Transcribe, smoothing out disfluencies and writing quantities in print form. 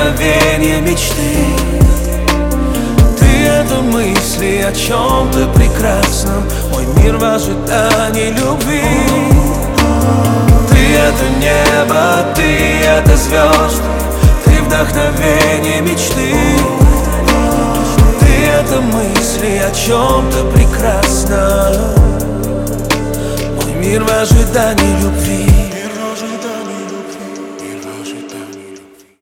вдохновение мечты. Ты — это мысли о чем-то прекрасном, мой мир в ожидании любви. Ты — это небо, ты — это звезды, ты — вдохновение мечты. Ты — это мысли о чем-то прекрасном, мой мир в ожидании любви.